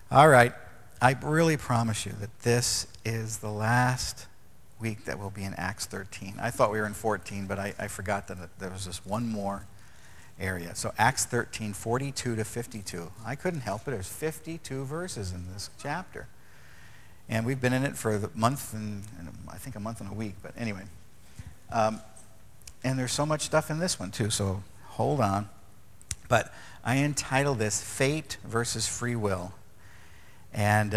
All right. I really promise you that this is the last week that we'll be in Acts 13. I thought we were in 14, but I forgot that there was just one more area. So Acts 13, 42 to 52. I couldn't help it. There's 52 verses in this chapter. And we've been in it for a month and I think a month and a week. But anyway. And there's so much stuff in this one too, so hold on. But I entitled this Fate versus Free Will. And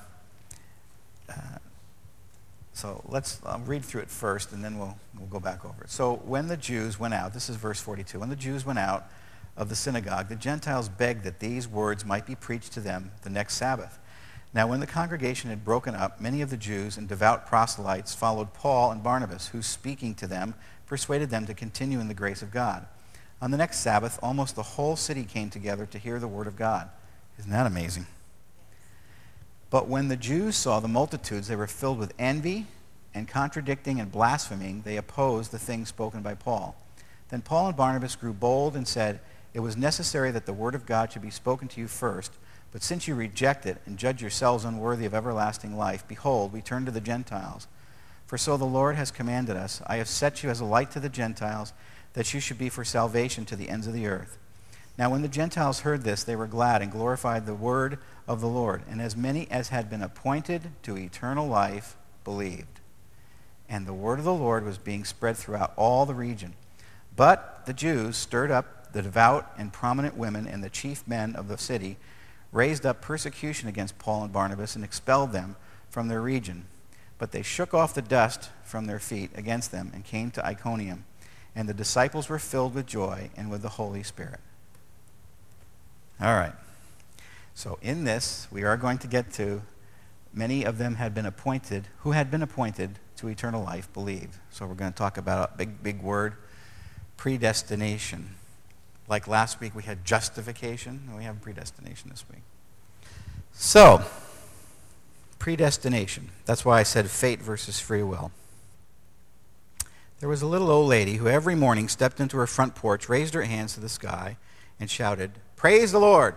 so I'll read through it first, and then we'll go back over it. So when the Jews went out, this is verse 42, when the Jews went out of the synagogue, the Gentiles begged that these words might be preached to them the next Sabbath. Now when the congregation had broken up, many of the Jews and devout proselytes followed Paul and Barnabas, who, speaking to them, persuaded them to continue in the grace of God. On the next Sabbath, almost the whole city came together to hear the word of God. Isn't that amazing? But when the Jews saw the multitudes, they were filled with envy, and contradicting and blaspheming, they opposed the things spoken by Paul. Then Paul and Barnabas grew bold and said, "It was necessary that the word of God should be spoken to you first, but since you reject it and judge yourselves unworthy of everlasting life, behold, we turn to the Gentiles. For so the Lord has commanded us, I have set you as a light to the Gentiles, that you should be for salvation to the ends of the earth." Now when the Gentiles heard this, they were glad and glorified the word of the Lord. And as many as had been appointed to eternal life believed. And the word of the Lord was being spread throughout all the region. But the Jews stirred up the devout and prominent women, and the chief men of the city raised up persecution against Paul and Barnabas and expelled them from their region. But they shook off the dust from their feet against them and came to Iconium. And the disciples were filled with joy and with the Holy Spirit. All right. So in this, we are going to get to many of them who had been appointed to eternal life believed. So we're going to talk about a big word, predestination. Like last week we had justification, and we have predestination this week. So, predestination. That's why I said fate versus free will. There was a little old lady who every morning stepped into her front porch, raised her hands to the sky, and shouted, "Praise the Lord!"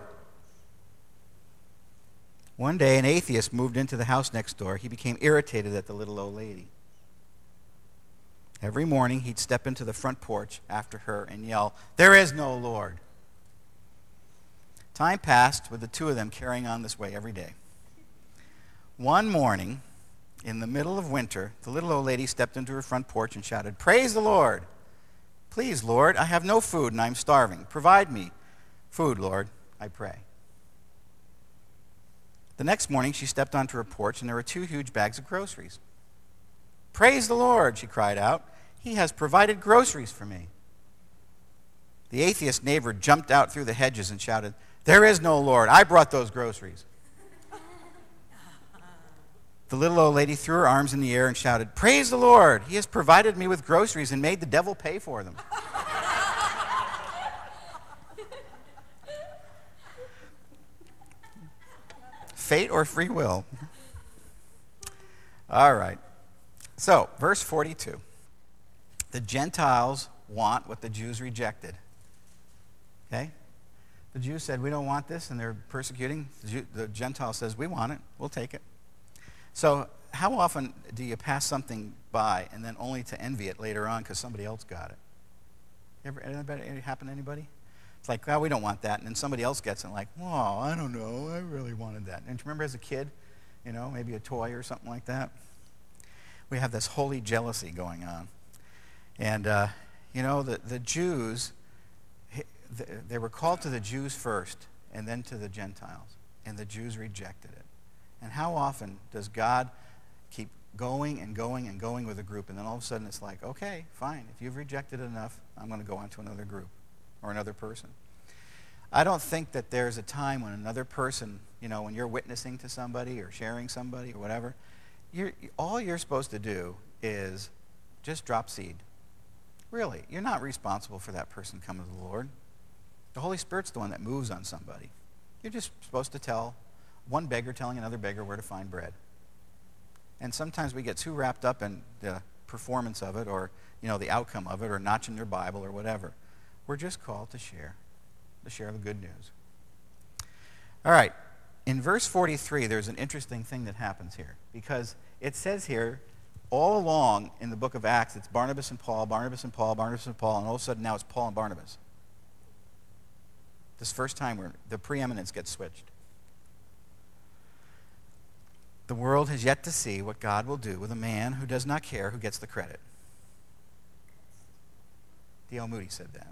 One day, an atheist moved into the house next door. He became irritated at the little old lady. Every morning, he'd step into the front porch after her and yell, "There is no Lord." Time passed with the two of them carrying on this way every day. One morning, in the middle of winter, the little old lady stepped into her front porch and shouted, "Praise the Lord! Please, Lord, I have no food and I'm starving. Provide me food, Lord, I pray." The next morning, she stepped onto her porch, and there were 2 huge bags of groceries. "Praise the Lord," she cried out. "He has provided groceries for me." The atheist neighbor jumped out through the hedges and shouted, "There is no Lord. I brought those groceries." The little old lady threw her arms in the air and shouted, "Praise the Lord. He has provided me with groceries and made the devil pay for them." Fate or free will? All right. So, verse 42. The Gentiles want what the Jews rejected. Okay? The Jews said, "We don't want this," and they're persecuting. The Gentile says, "We want it. We'll take it." So, how often do you pass something by and then only to envy it later on because somebody else got it? It happen to anybody? It's like, "Oh, we don't want that," and then somebody else gets it, like, "Oh, I don't know, I really wanted that." And remember as a kid, maybe a toy or something like that? We have this holy jealousy going on. And, the Jews, they were called to the Jews first and then to the Gentiles, and the Jews rejected it. And how often does God keep going and going and going with a group, and then all of a sudden it's like, "Okay, fine, if you've rejected it enough, I'm going to go on to another group or another person." I don't think that there's a time when another person, when you're witnessing to somebody or sharing somebody or whatever, all you're supposed to do is just drop seed. Really, you're not responsible for that person coming to the Lord. The Holy Spirit's the one that moves on somebody. You're just supposed to tell one beggar telling another beggar where to find bread. And sometimes we get too wrapped up in the performance of it or, the outcome of it or notching their Bible or whatever. We're just called to share the good news. All right. in verse 43, there's an interesting thing that happens here, because it says here, all along in the book of Acts, it's Barnabas and Paul, Barnabas and Paul, Barnabas and Paul, and all of a sudden now it's Paul and Barnabas. This first time where the preeminence gets switched. The world has yet to see what God will do with a man who does not care who gets the credit. D.L. Moody said that.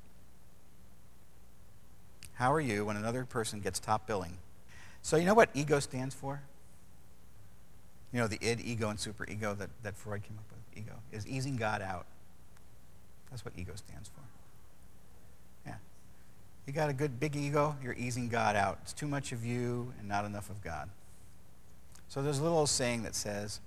How are you when another person gets top billing? So you know what ego stands for? You know, the id, ego, and superego that Freud came up with. Ego is easing God out. That's what ego stands for. Yeah. You got a good big ego, you're easing God out. It's too much of you and not enough of God. So there's a little old saying that says,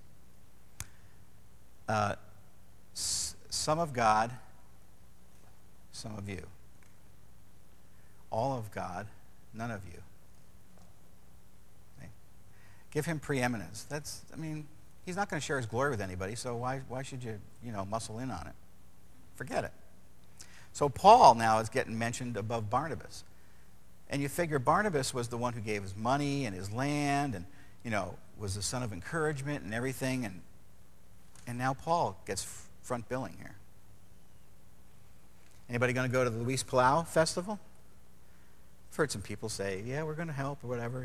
some of God, some of you. All of God, none of you. Okay? Give him preeminence. He's not going to share his glory with anybody, so why should you, muscle in on it? Forget it. So Paul now is getting mentioned above Barnabas. And you figure Barnabas was the one who gave his money and his land and, was the son of encouragement and everything. And now Paul gets front billing here. Anybody going to go to the Luis Palau festival? I've heard some people say, yeah, we're going to help or whatever,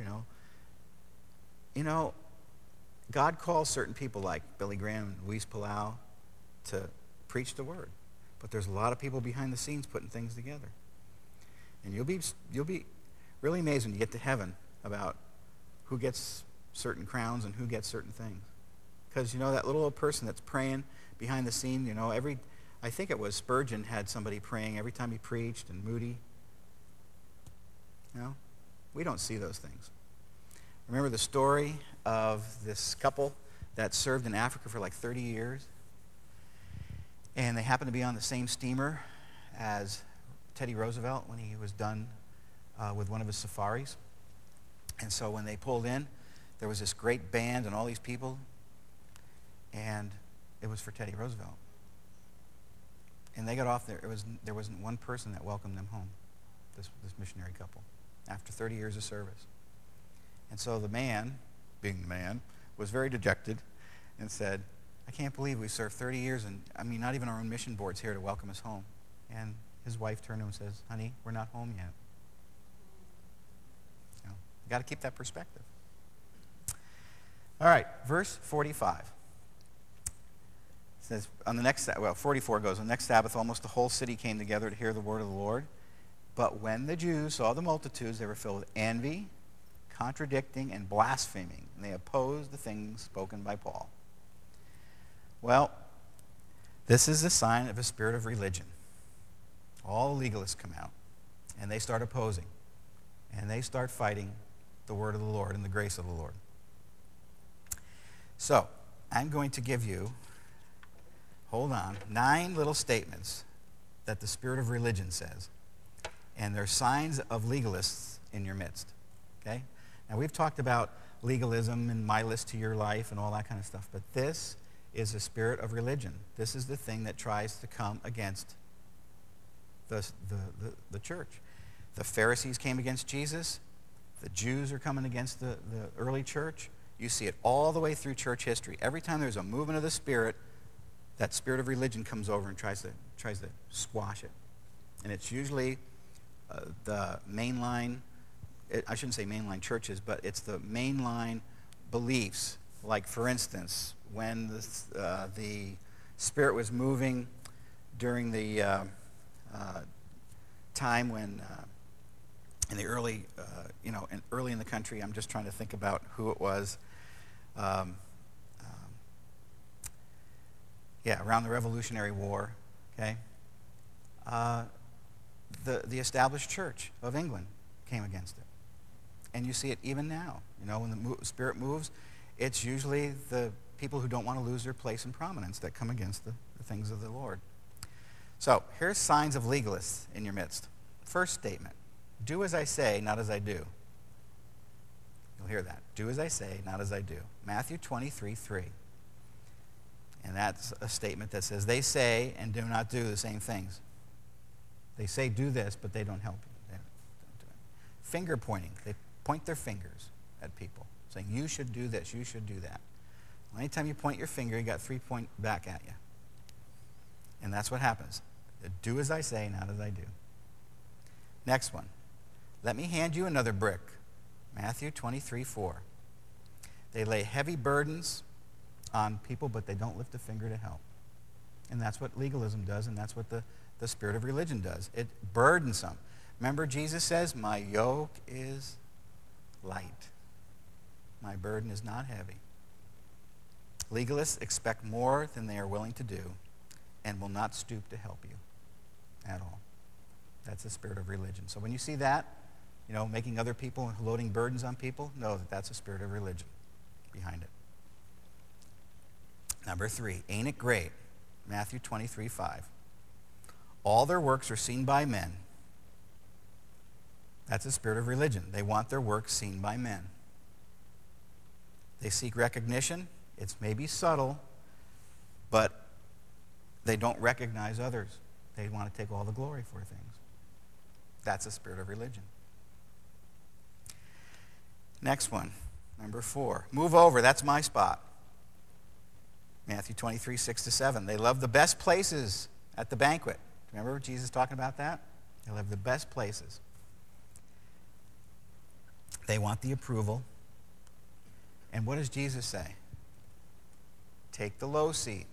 God calls certain people like Billy Graham and Luis Palau to preach the word. But there's a lot of people behind the scenes putting things together. And you'll be really amazed when you get to heaven about who gets certain crowns and who gets certain things. Because, that little old person that's praying behind the scene, I think it was Spurgeon had somebody praying every time he preached, and Moody. We don't see those things. Remember the story of this couple that served in Africa for like 30 years? And they happened to be on the same steamer as Teddy Roosevelt when he was done with one of his safaris. And so when they pulled in, there was this great band and all these people, and it was for Teddy Roosevelt. And they got off there. There wasn't one person that welcomed them home, this missionary couple, after 30 years of service. And so the man, being the man, was very dejected and said, I can't believe we served 30 years, and not even our own mission board's here to welcome us home. And his wife turned to him and says, honey, we're not home yet. You got to keep that perspective. All right, verse 45. It says, 44 goes, on the next Sabbath, almost the whole city came together to hear the word of the Lord. But when the Jews saw the multitudes, they were filled with envy, contradicting, and blaspheming, and they opposed the things spoken by Paul. Well, this is a sign of a spirit of religion. All legalists come out, and they start opposing, and they start fighting the word of the Lord and the grace of the Lord. So, I'm going to give you, 9 little statements that the spirit of religion says. And they're signs of legalists in your midst. Okay? Now, we've talked about legalism and my list to your life and all that kind of stuff, but this is a spirit of religion. This is the thing that tries to come against the church. The Pharisees came against Jesus. The Jews are coming against the early church. You see it all the way through church history. Every time there's a movement of the Spirit, that spirit of religion comes over and tries to squash it. And it's usually the mainline, I shouldn't say mainline churches, but it's the mainline beliefs. Like, for instance, when the Spirit was moving during the time when, in the early, early in the country, I'm just trying to think about who it was. Around the Revolutionary War, okay? The established church of England came against it. And you see it even now. When the Spirit moves, it's usually the people who don't want to lose their place and prominence that come against the things of the Lord. So, here's signs of legalists in your midst. First statement, do as I say, not as I do. You'll hear that. Do as I say, not as I do. Matthew 23:3. And that's a statement that says, they say and do not do the same things. They say do this, but they don't help you. They don't do it. Finger pointing. They point their fingers at people, saying, you should do this, you should do that. Well, anytime you point your finger, you got 3 point back at you. And that's what happens. Do as I say, not as I do. Next one. Let me hand you another brick. Matthew 23:4. They lay heavy burdens on people, but they don't lift a finger to help. And that's what legalism does, and that's what the spirit of religion does. It burdens them. Remember, Jesus says, my yoke is light. My burden is not heavy. Legalists expect more than they are willing to do and will not stoop to help you at all. That's the spirit of religion. So when you see that, making other people, loading burdens on people, know that that's a spirit of religion behind it. Number 3, ain't it great? Matthew 23:5. All their works are seen by men. That's a spirit of religion. They want their works seen by men. They seek recognition. It's maybe subtle, but they don't recognize others. They want to take all the glory for things. That's a spirit of religion. Next one, number 4. Move over, that's my spot. Matthew 23:6-7. They love the best places at the banquet. Remember Jesus talking about that? They love the best places. They want the approval. And what does Jesus say? Take the low seat.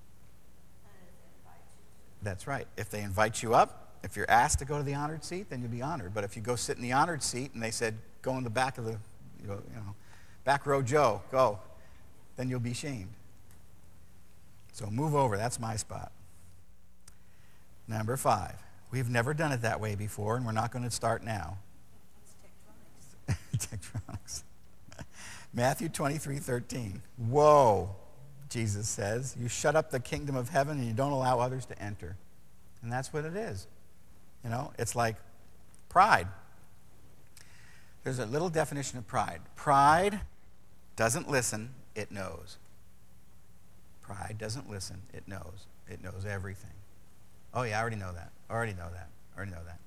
That's right. If they invite you up, if you're asked to go to the honored seat, then you'll be honored. But if you go sit in the honored seat and they said, go in the back of the, back row Joe, go, then you'll be shamed. So move over. That's my spot. Number 5. We've never done it that way before, and we're not going to start now. It's Tektronix. Matthew 23:13. Whoa, Jesus says. You shut up the kingdom of heaven and you don't allow others to enter. And that's what it is. It's like pride. There's a little definition of pride. Pride doesn't listen, it knows. Pride doesn't listen, it knows. It knows everything. Oh yeah, I already know that. Already know that.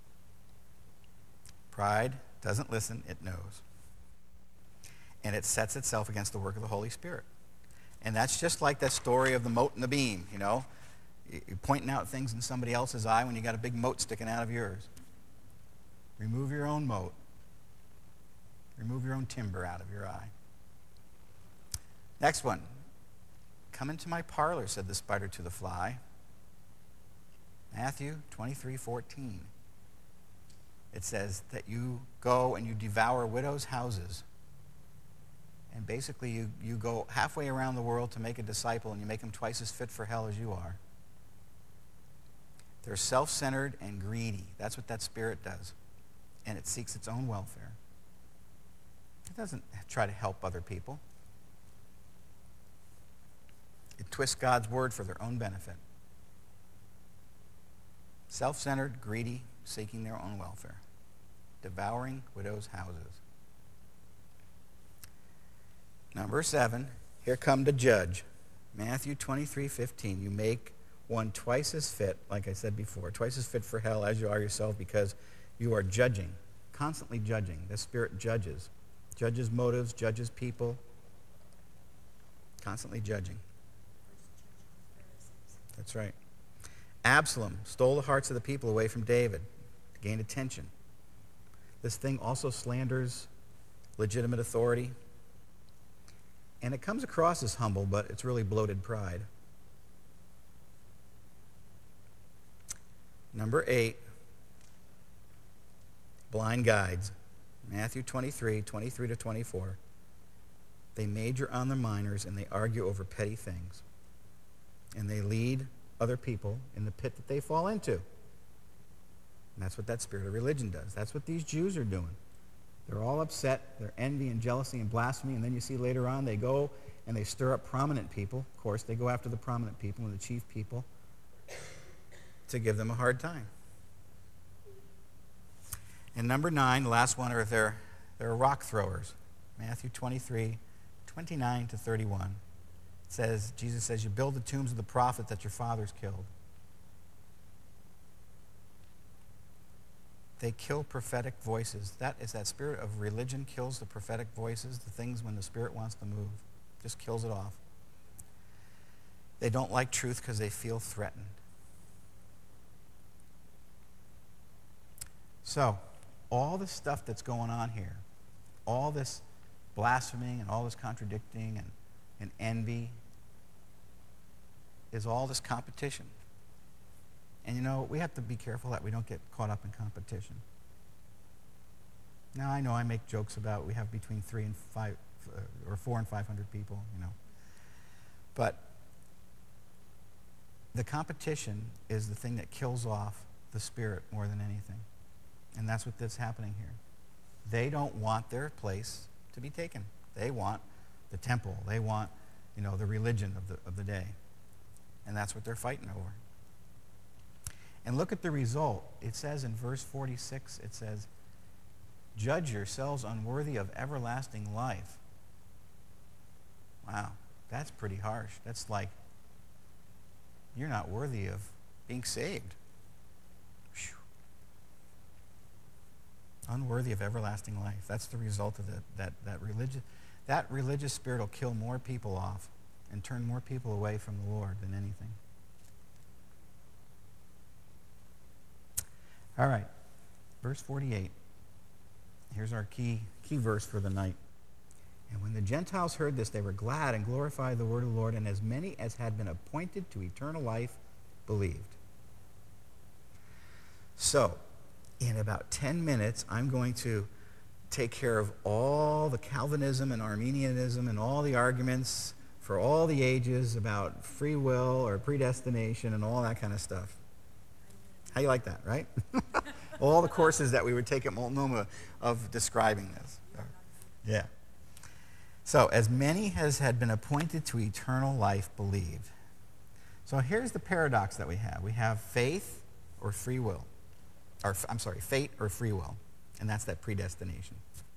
Pride doesn't listen, it knows. And it sets itself against the work of the Holy Spirit. And that's just like that story of the mote and the beam, You're pointing out things in somebody else's eye when you got a big mote sticking out of yours. Remove your own mote. Remove your own timber out of your eye. Next one. Come into my parlor, said the spider to the fly. Matthew 23:14. It says that you go and you devour widows' houses. And basically you go halfway around the world to make a disciple and you make them twice as fit for hell as you are. They're self-centered and greedy. That's what that spirit does. And it seeks its own welfare. It doesn't try to help other people. It twists God's word for their own benefit. Self-centered, greedy, seeking their own welfare. Devouring widows' houses. Number 7, here come to judge. Matthew 23:15. You make one twice as fit, like I said before, twice as fit for hell as you are yourself because you are judging, constantly judging. The Spirit judges. Judges motives, judges people. Constantly judging. That's right. Absalom stole the hearts of the people away from David to gain attention. This thing also slanders legitimate authority. And it comes across as humble, but it's really bloated pride. Number 8, blind guides. Matthew 23:23-24. They major on the minors and they argue over petty things. And they lead other people in the pit that they fall into. And that's what that spirit of religion does. That's what these Jews are doing. They're all upset. They're envy and jealousy and blasphemy. And then you see later on they go and they stir up prominent people. Of course, they go after the prominent people and the chief people to give them a hard time. And number 9, the last one, are they're rock throwers. Matthew 23:29-31. Jesus says, you build the tombs of the prophets that your fathers killed. They kill prophetic voices. That is, that spirit of religion kills the prophetic voices, the things when the Spirit wants to move. Just kills it off. They don't like truth because they feel threatened. So, all the stuff that's going on here, all this blaspheming and all this contradicting and envy, is all this competition. And you know, we have to be careful that we don't get caught up in competition. Now, I know I make jokes about we have between 4 and 500 people, you know. But the competition is the thing that kills off the Spirit more than anything. And that's what's happening here. They don't want their place to be taken. They want the temple. They want, you know, the religion of the day. And that's what they're fighting over. And look at the result. It says in verse 46, it says, "Judge yourselves unworthy of everlasting life." Wow, that's pretty harsh. That's like, you're not worthy of being saved. Whew. Unworthy of everlasting life. That's the result of that religious spirit will kill more people off and turn more people away from the Lord than anything. All right, verse 48. Here's our key verse for the night. "And when the Gentiles heard this, they were glad and glorified the word of the Lord, and as many as had been appointed to eternal life believed." So, in about 10 minutes, I'm going to take care of all the Calvinism and Arminianism and all the arguments for all the ages about free will or predestination and all that kind of stuff. How you like that, right? All the courses that we would take at Multnomah of describing this. Yeah. So, as many as had been appointed to eternal life believed. So here's the paradox that we have. We have faith or free will. Fate or free will. And that's that predestination.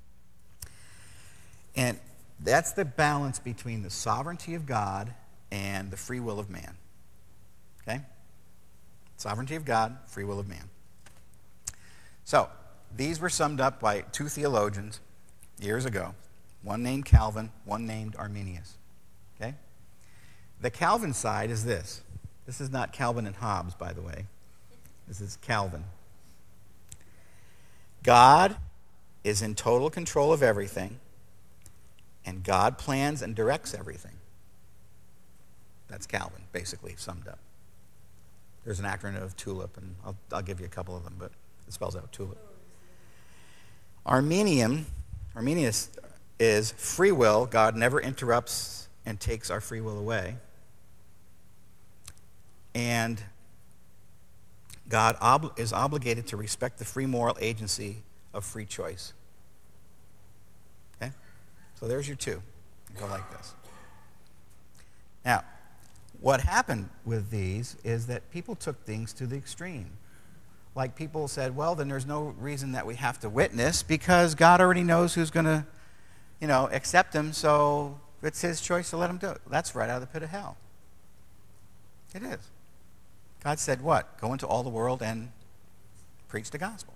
And that's the balance between the sovereignty of God and the free will of man. Okay? Sovereignty of God, free will of man. So, these were summed up by 2 theologians years ago. One named Calvin, one named Arminius. Okay? The Calvin side is this. This is not Calvin and Hobbes, by the way. This is Calvin. God is in total control of everything, and God plans and directs everything. That's Calvin, basically, summed up. There's an acronym of TULIP, and I'll give you a couple of them, but it spells out TULIP. Arminius is free will. God never interrupts and takes our free will away. And God is obligated to respect the free moral agency of free choice. Okay? So there's your two. Go like this. Now, what happened with these is that people took things to the extreme. Like people said, well, then there's no reason that we have to witness because God already knows who's going to, accept him, so it's his choice to let him do it. That's right out of the pit of hell. It is. God said what? Go into all the world and preach the gospel.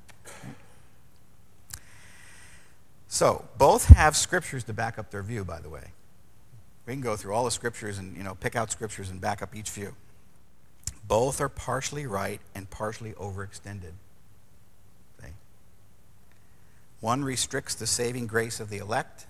So, both have scriptures to back up their view, by the way. We can go through all the scriptures and, pick out scriptures and back up each view. Both are partially right and partially overextended. Okay? One restricts the saving grace of the elect,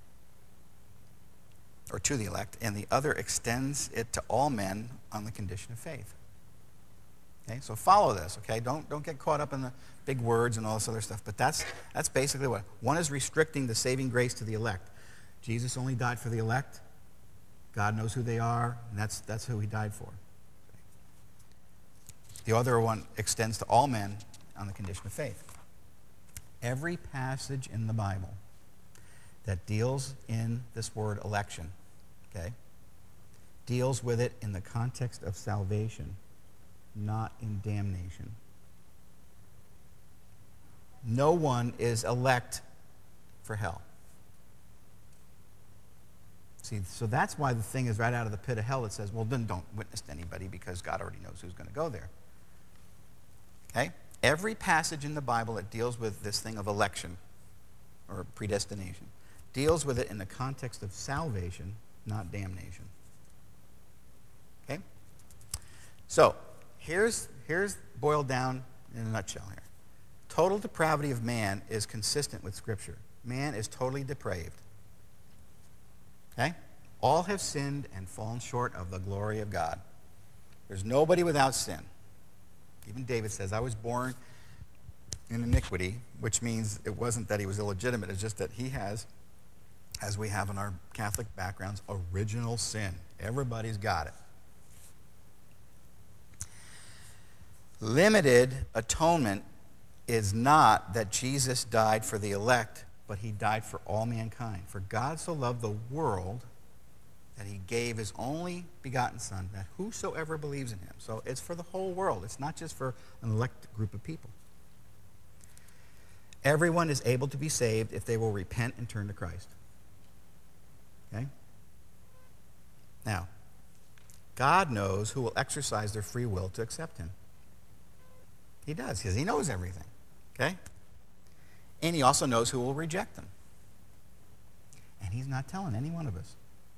or to the elect, and the other extends it to all men on the condition of faith. Okay? So follow this, okay? Don't get caught up in the big words and all this other stuff. But that's basically what. One is restricting the saving grace to the elect. Jesus only died for the elect. God knows who they are, and that's who he died for. The other one extends to all men on the condition of faith. Every passage in the Bible that deals in this word election, okay, deals with it in the context of salvation, not in damnation. No one is elect for hell. See, so that's why the thing is right out of the pit of hell. It says, well, then don't witness to anybody because God already knows who's going to go there. Okay? Every passage in the Bible that deals with this thing of election or predestination deals with it in the context of salvation, not damnation. Okay? So, here's boiled down in a nutshell here. Total depravity of man is consistent with Scripture. Man is totally depraved. Okay? All have sinned and fallen short of the glory of God. There's nobody without sin. Even David says, I was born in iniquity, which means it wasn't that he was illegitimate. It's just that he has, as we have in our Catholic backgrounds, original sin. Everybody's got it. Limited atonement is not that Jesus died for the elect, but he died for all mankind. For God so loved the world that he gave his only begotten Son, that whosoever believes in him. So it's for the whole world. It's not just for an elect group of people. Everyone is able to be saved if they will repent and turn to Christ. Okay? Now, God knows who will exercise their free will to accept him. He does, because he knows everything. Okay? And he also knows who will reject them. And he's not telling any one of us.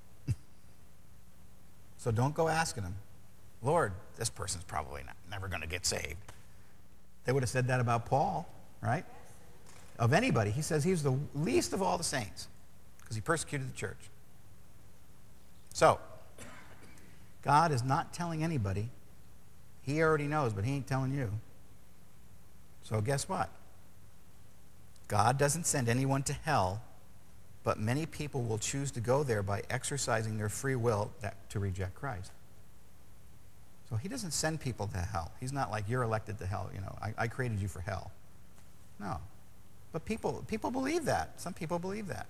So don't go asking him, Lord, this person's probably never going to get saved. They would have said that about Paul, right? Of anybody. He says he was the least of all the saints because he persecuted the church. So, God is not telling anybody. He already knows, but he ain't telling you. So guess what? God doesn't send anyone to hell, but many people will choose to go there by exercising their free will to reject Christ. So he doesn't send people to hell. He's not like, you're elected to hell. You know, I created you for hell. No. But people believe that. Some people believe that.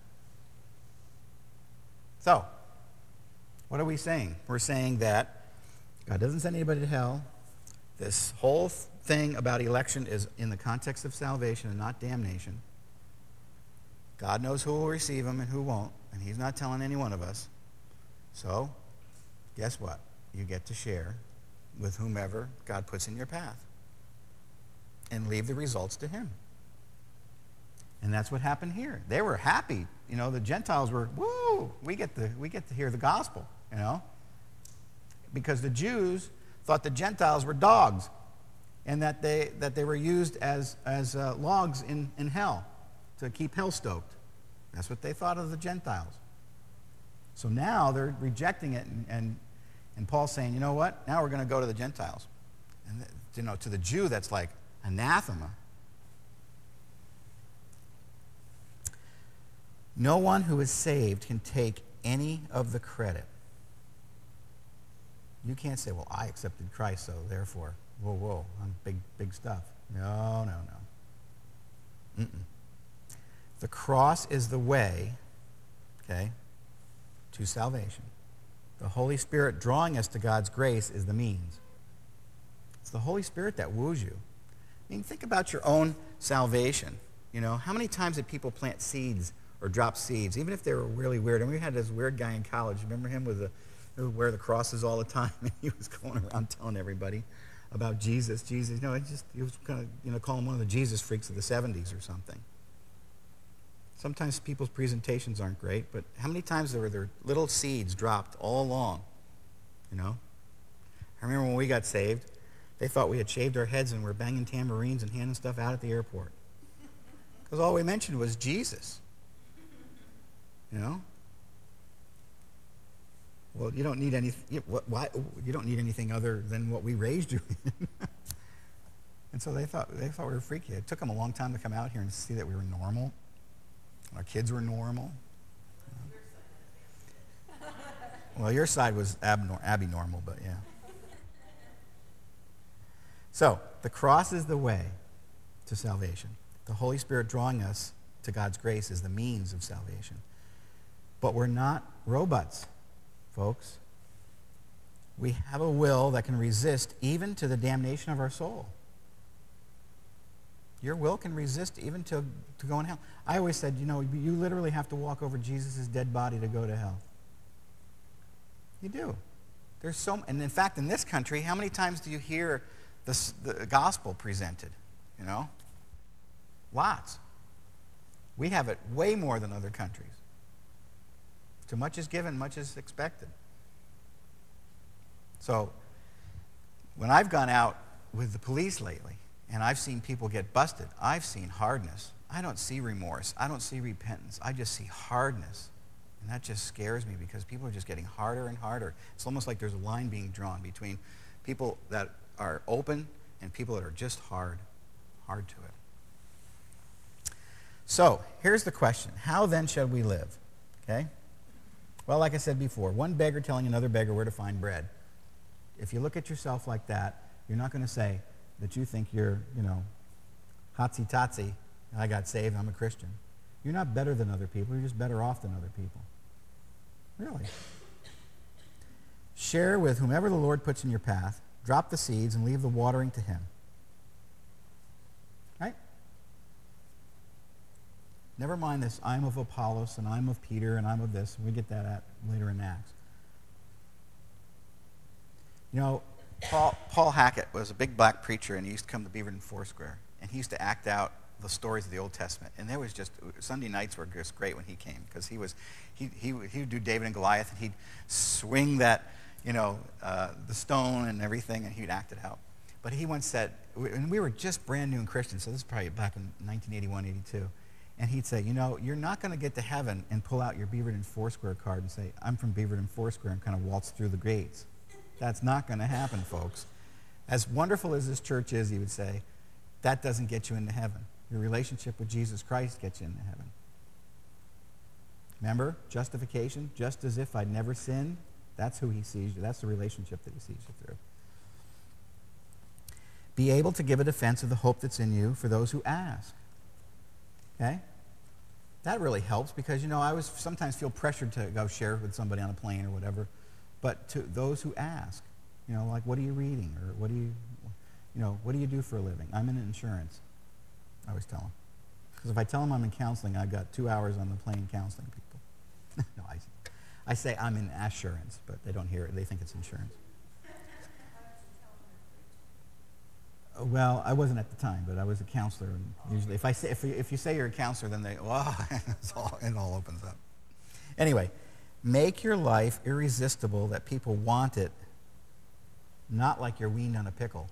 So, what are we saying? We're saying that God doesn't send anybody to hell. This whole thing about election is in the context of salvation and not damnation. God knows who will receive him and who won't, and he's not telling any one of us. So, guess what? You get to share with whomever God puts in your path and leave the results to him. And that's what happened here. They were happy. You know, the Gentiles were, woo, we get to hear the gospel, you know. Because the Jews thought the Gentiles were dogs and that they were used as logs in hell to keep hell stoked. That's what they thought of the Gentiles. So now they're rejecting it, and Paul's saying, you know what? Now we're going to go to the Gentiles. And you know, to the Jew, that's like anathema. No one who is saved can take any of the credit. You can't say, well, I accepted Christ, so therefore, whoa, I'm big stuff. No. The cross is the way, okay, to salvation. The Holy Spirit drawing us to God's grace is the means. It's the Holy Spirit that woos you. I mean, think about your own salvation. You know, how many times did people plant seeds or drop seeds, even if they were really weird? And we had this weird guy in college. Remember him who would wear the crosses all the time, and he was going around telling everybody about Jesus. You know, he was kind of, you know, calling one of the Jesus freaks of the 70s or something. Sometimes people's presentations aren't great, but how many times were there little seeds dropped all along? You know? I remember when we got saved, they thought we had shaved our heads and were banging tambourines and handing stuff out at the airport. Because all we mentioned was Jesus. You know? Well, you don't need anything. You don't need anything other than what we raised you in. And so they thought we were freaky. It took them a long time to come out here and see that we were normal. Our kids were normal. Well, your side was abnormal, but yeah. So, the cross is the way to salvation. The Holy Spirit drawing us to God's grace is the means of salvation. But we're not robots, folks. We have a will that can resist even to the damnation of our soul. Your will can resist even to go in hell. I always said, you know, you literally have to walk over Jesus' dead body to go to hell. You do. And in fact, in this country, how many times do you hear the gospel presented? you know? Lots. We have it way more than other countries. Too much is given, much is expected. So, when I've gone out with the police lately, and I've seen people get busted, I've seen hardness. I don't see remorse. I don't see repentance. I just see hardness. And that just scares me because people are just getting harder and harder. It's almost like there's a line being drawn between people that are open and people that are just hard to it. So, here's the question. How then shall we live? Okay? Well, like I said before, one beggar telling another beggar where to find bread. If you look at yourself like that, you're not going to say that you think you're, hotsy-totsy, I got saved, I'm a Christian. You're not better than other people, you're just better off than other people. Really. Share with whomever the Lord puts in your path, drop the seeds, and leave the watering to him. Right? Never mind this, I'm of Apollos, and I'm of Peter, and I'm of this. We get that at later in Acts. Paul Hackett was a big black preacher, and he used to come to Beaverton Foursquare, and he used to act out the stories of the Old Testament. And there was just, Sunday nights were just great when he came, because he would do David and Goliath, and he'd swing that, the stone and everything, and he'd act it out. But he once said, and we were just brand new in Christians, so this is probably back in 1981, 82, and he'd say, you're not going to get to heaven and pull out your Beaverton Foursquare card and say, I'm from Beaverton Foursquare, and kind of waltz through the gates. That's not going to happen, folks. As wonderful as this church is, he would say, that doesn't get you into heaven. Your relationship with Jesus Christ gets you into heaven. Remember, justification, just as if I'd never sinned. That's who he sees you. That's the relationship that he sees you through. Be able to give a defense of the hope that's in you for those who ask. Okay? That really helps because, I sometimes feel pressured to go share with somebody on a plane or whatever. But to those who ask, like, what are you reading? Or what do you do for a living? I'm in insurance. I always tell them. Because if I tell them I'm in counseling, I've got 2 hours on the plane counseling people. No, I say I'm in assurance, but they don't hear it. They think it's insurance. Well, I wasn't at the time, but I was a counselor. And usually, if you say you're a counselor, then it all opens up. Anyway, make your life irresistible that people want it, not like you're weaned on a pickle.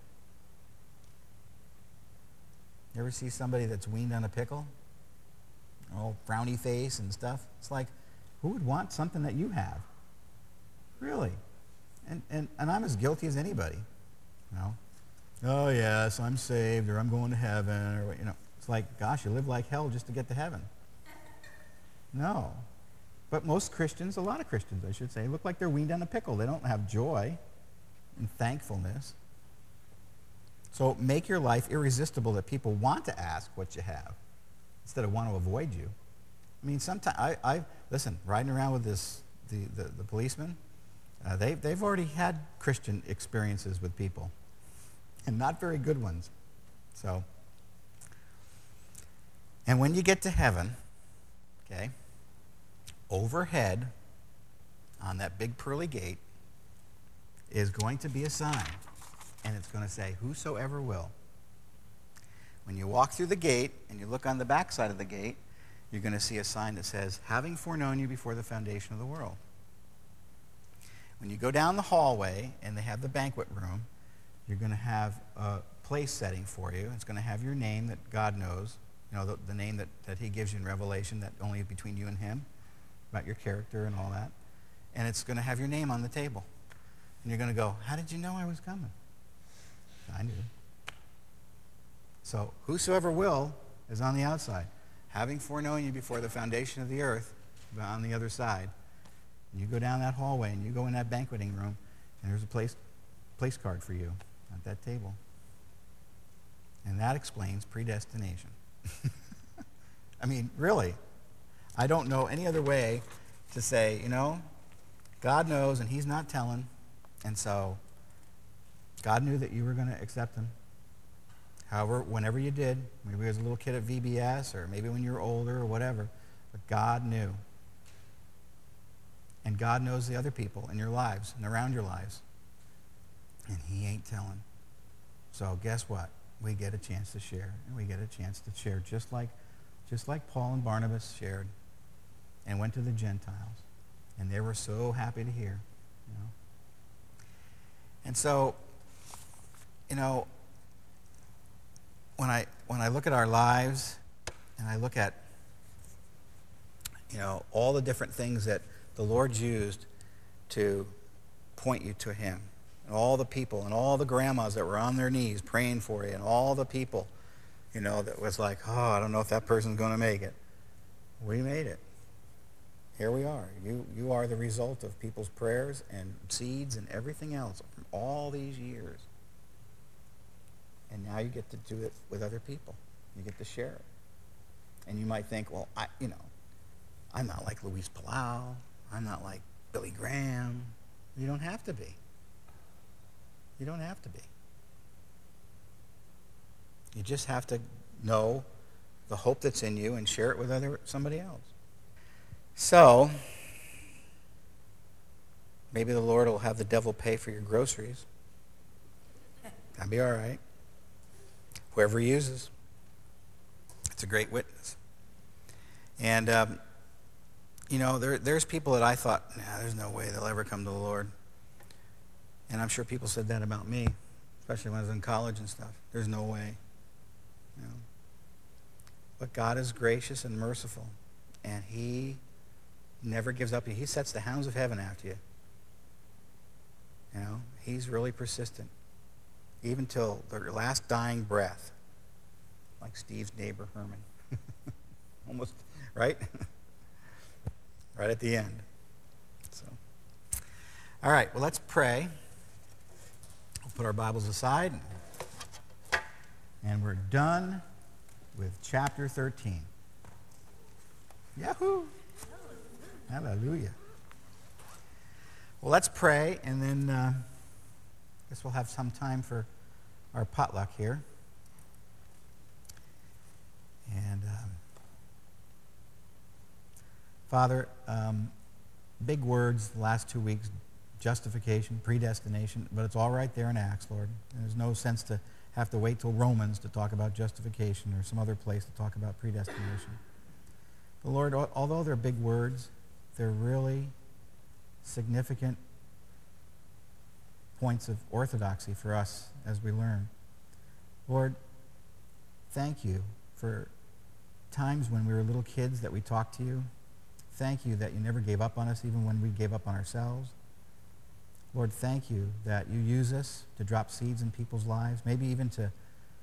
You ever see somebody that's weaned on a pickle? All frowny face and stuff? It's like, who would want something that you have? Really? And I'm as guilty as anybody. Oh, yes, I'm saved, or I'm going to heaven, or It's like, gosh, you live like hell just to get to heaven. No. But most Christians, a lot of Christians, I should say, look like they're weaned on a pickle. They don't have joy and thankfulness. So make your life irresistible that people want to ask what you have instead of want to avoid you. I mean, sometimes, listen, riding around with the policemen, they've already had Christian experiences with people, and not very good ones. So, and when you get to heaven, okay, overhead on that big pearly gate is going to be a sign, and it's going to say, whosoever will. When you walk through the gate and you look on the back side of the gate, you're going to see a sign that says, having foreknown you before the foundation of the world. When you go down the hallway and they have the banquet room, you're going to have a place setting for you. It's going to have your name that God knows, the name that he gives you in Revelation that only is between you and him, about your character and all that. And it's going to have your name on the table. And you're going to go, how did you know I was coming? I knew. So whosoever will is on the outside. Having foreknown you before the foundation of the earth, on the other side. And you go down that hallway and you go in that banqueting room, and there's a place card for you at that table. And that explains predestination. I mean, really. I don't know any other way to say, God knows and he's not telling, and so God knew that you were going to accept him. However, whenever you did, maybe as a little kid at VBS, or maybe when you were older or whatever, but God knew. And God knows the other people in your lives and around your lives. And he ain't telling. So guess what? we get a chance to share. And we get a chance to share just like Paul and Barnabas shared and went to the Gentiles. And they were so happy to hear. You know. And so, you know, when I look at our lives and I look at, you know, all the different things that the Lord's used to point you to him, and all the people and all the grandmas that were on their knees praying for you, and all the people, you know, that was like, oh, I don't know if that person's going to make it. We made it. Here we are. You are the result of people's prayers and seeds and everything else from all these years. And now you get to do it with other people. You get to share it. And you might think, well, I'm not like Luis Palau. I'm not like Billy Graham. You don't have to be. You don't have to be. You just have to know the hope that's in you and share it with somebody else. So, maybe the Lord will have the devil pay for your groceries. That'd be all right. Whoever he uses. It's a great witness. And, you know, there's people that I thought, there's no way they'll ever come to the Lord. And I'm sure people said that about me, especially when I was in college and stuff. There's no way. You know. But God is gracious and merciful, and he never gives up. He sets the hounds of heaven after you. You know, he's really persistent, even till their last dying breath, like Steve's neighbor, Herman. Almost, right? Right at the end. So, all right, well, let's pray. We'll put our Bibles aside, and we're done with chapter 13. Yahoo! Hallelujah. Well, let's pray, and then I guess we'll have some time for our potluck here. And Father, big words the last 2 weeks, justification, predestination, but it's all right there in Acts, Lord. There's no sense to have to wait till Romans to talk about justification or some other place to talk about predestination. But Lord, although they're big words, they're really significant points of orthodoxy for us as we learn. Lord, thank you for times when we were little kids that we talked to you. Thank you that you never gave up on us even when we gave up on ourselves. Lord, thank you that you use us to drop seeds in people's lives, maybe even to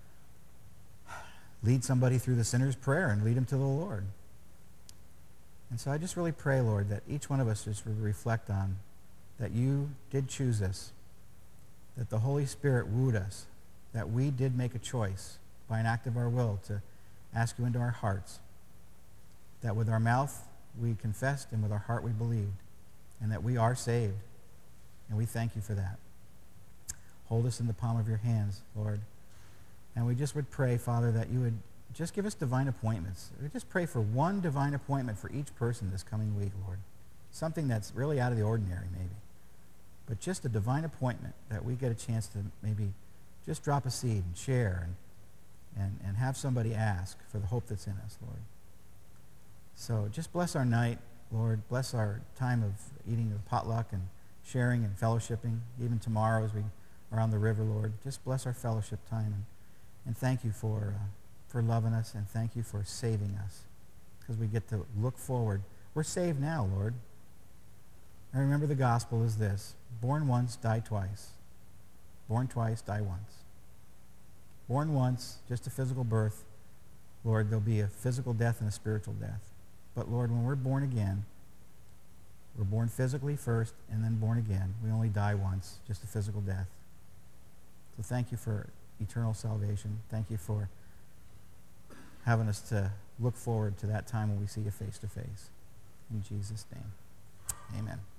lead somebody through the sinner's prayer and lead them to the Lord. And so I just really pray, Lord, that each one of us just reflect on that you did choose us, that the Holy Spirit wooed us, that we did make a choice by an act of our will to ask you into our hearts, that with our mouth we confessed and with our heart we believed, and that we are saved. And we thank you for that. Hold us in the palm of your hands, Lord. And we just would pray, Father, that you would just give us divine appointments. We just pray for one divine appointment for each person this coming week, Lord. Something that's really out of the ordinary, maybe. But just a divine appointment that we get a chance to maybe just drop a seed and share and have somebody ask for the hope that's in us, Lord. So just bless our night, Lord. Bless our time of eating the potluck and sharing and fellowshipping, even tomorrow as we are on the river, Lord. Just bless our fellowship time. And thank you for loving us, and thank you for saving us, because we get to look forward. We're saved now, Lord. And remember, the gospel is this: born once, die twice. Born twice, die once. Born once, just a physical birth. Lord, there'll be a physical death and a spiritual death. But Lord, when we're born again, we're born physically first and then born again. We only die once, just a physical death. So thank you for eternal salvation. Thank you for having us to look forward to that time when we see you face to face. In Jesus' name, amen.